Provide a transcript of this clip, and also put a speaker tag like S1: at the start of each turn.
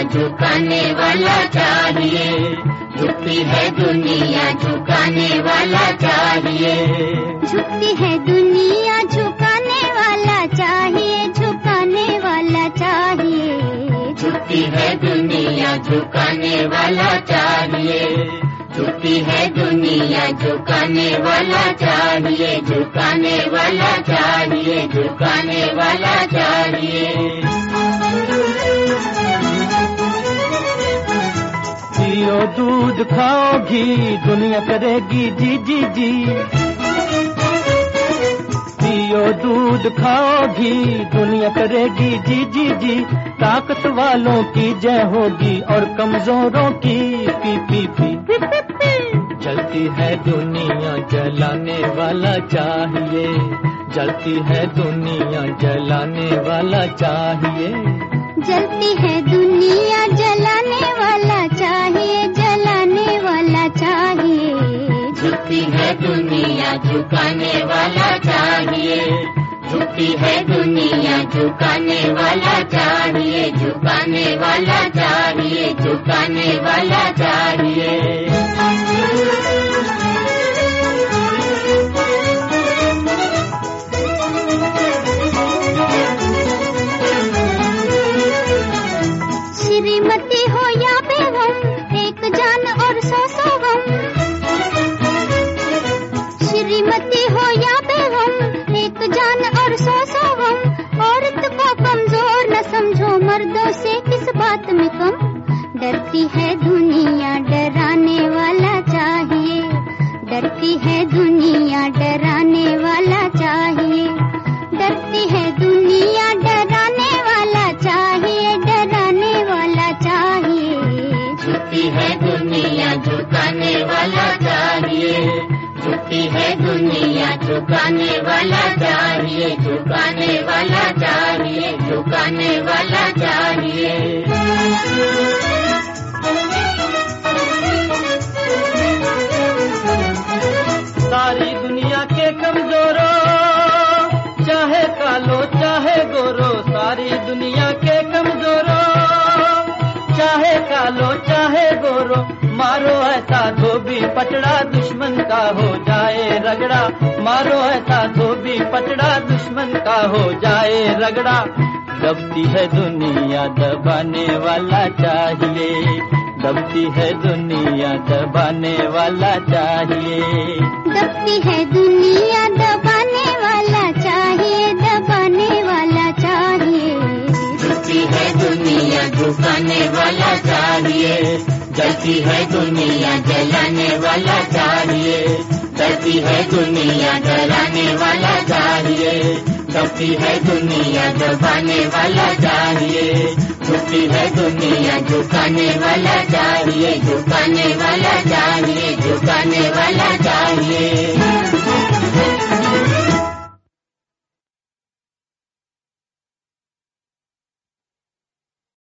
S1: झुकाने वाला चाहिए। झुकती है दुनिया झुकाने वाला चाहिए।
S2: झुकती है दुनिया झुकाने वाला चाहिए, झुकाने वाला चाहिए।
S1: झुकती है दुनिया झुकाने वाला चाहिए। झुकती है दुनिया झुकाने वाला चाहिए। झुकाने वाला चाहिए। झुकाने वाला चाहिए।
S3: पियो दूध खाओ घी, दुनिया करेगी जी जी जी। पियो दूध खाओ घी, दुनिया करेगी जी जी जी। ताकत वालों की जय होगी और कमजोरों की पी पी पी। जलती है दुनिया जलाने वाला चाहिए। जलती है दुनिया जलाने वाला चाहिए।
S2: जलती है दुनिया जलाने वाला चाहिए, जलाने वाला चाहिए।
S1: झुकती है दुनिया झुकाने वाला चाहिए। झुकती है दुनिया झुकाने वाला चाहिए। झुकाने वाला चाहिए। झुकाने वाला चाहिए।
S2: श्रीमती हो या बेगम, एक जान और 100 गम। श्रीमती हो या बेगम, एक जान और 100 गम। औरत को कमजोर न समझो, मर्दों से किस बात में कम। डरती है दुनिया डराने वाला चाहिए। डरती है दुनिया डराने वाला चाहिए। डरती है दुनिया डराने वाला चाहिए, डराने वाला चाहिए।
S1: झुकती है दुनिया झुकाने वाला चाहिए। झुकती है दुनिया झुकाने वाला चाहिए। झुकाने वाला चाहिए। झुकाने वाला चाहिए।
S3: सारी दुनिया के कमजोरों, चाहे कालो चाहे गोरो। सारी दुनिया के कमजोरों, चाहे कालो चाहे गोरो। मारो ऐसा धोबी पटड़ा, दुश्मन का हो जाए रगड़ा। मारो ऐसा धोबी पटड़ा, दुश्मन का हो जाए रगड़ा। दबती है दुनिया दबाने वाला चाहिए। दबती है दुनिया दबाने वाला चाहिए।
S2: दबती है दुनिया दबाने वाला चाहिए, दबाने वाला चाहिए।
S1: झुकती है दुनिया झुकाने वाला चाहिए। जलती है दुनिया जलाने वाला चाहिए। डरती है दुनिया डराने वाला चाहिए। दबती है दुनिया दबाने वाला चाहिए। झुकती है दुनिया झुकाने वाला चाहिए। झुकाने वाला चाहिए। झुकाने वाला चाहिए।